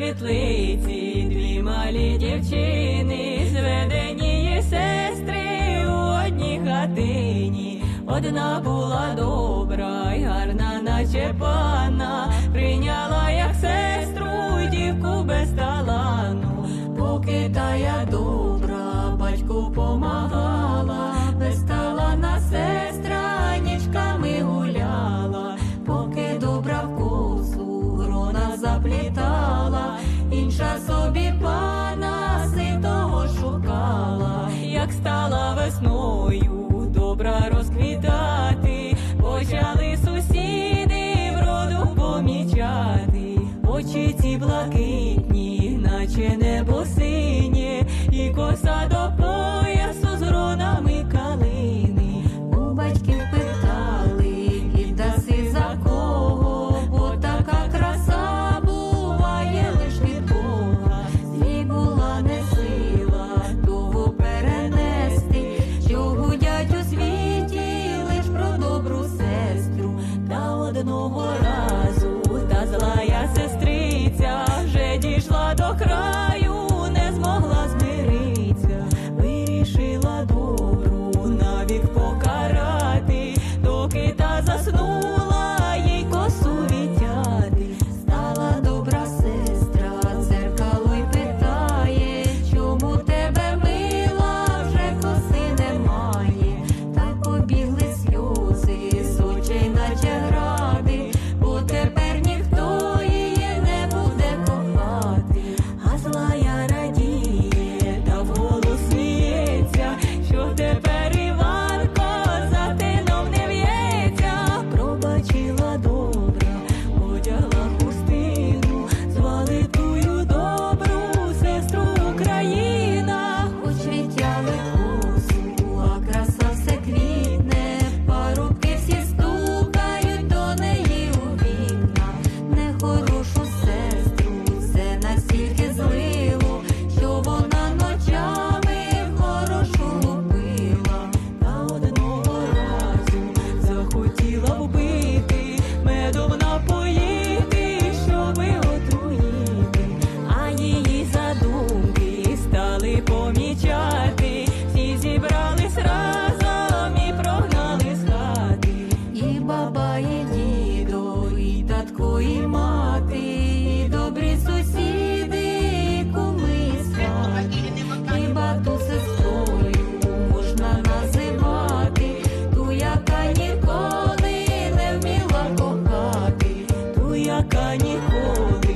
світлиці дві малі дівчини, зведені є сестри у одній хатині. Одна була добра й гарна, наче панна, прийняла як сестру дівку без талану. Поки тая добра батьку помагала, без талана сестра нічками гуляла. Поки добра в косу грона заплітала, інша собі пана ситого шукала. Як стала весною добра розквітати, почали сусіди вроду помічати. Очі ці блакитні, наче небо синє, і коса до поясу з гронами калини. У батьків питали, віддаси за кого, бо така краса буває лиш від Бога. Свій була не сила того перенести, що гудять у світі лиш про добру сестру. Та одного разу та злая сестриця вже дійшла до краю, не змогла змириться. Вирішила добру навік покарати, доки та заснула, їй косу відтяти. Стала добра сестра дзеркало й питає, чому тебе мила вже коси немає. Та побігли сльози з очей, наче гради, бо тепер ніхто її не буде кохати. А злая радіє та вголос сміється, що тепер Іванко за тином не в'ється. Пробачила добра, одягла хустину, звали тую добру сестру Україна. Хоч відтяли косу, а краса все квітне, парубки всі стукають до неї у вікна. Нехорошу сестру все настільки злило, що вона ночами в хорошу лупила. Та одного разу захотіла вбити, медом напоїти, щоби отруїти. А її задумки стали помічати, всі зібрались разом і прогнали з хати. І баба, і дідо, і татко, і мати, і добрі сусіди, і куми, і свати. Хіба ту сестрою можна називати, ту, яка ніколи не вміла кохати, ту, яка ніколи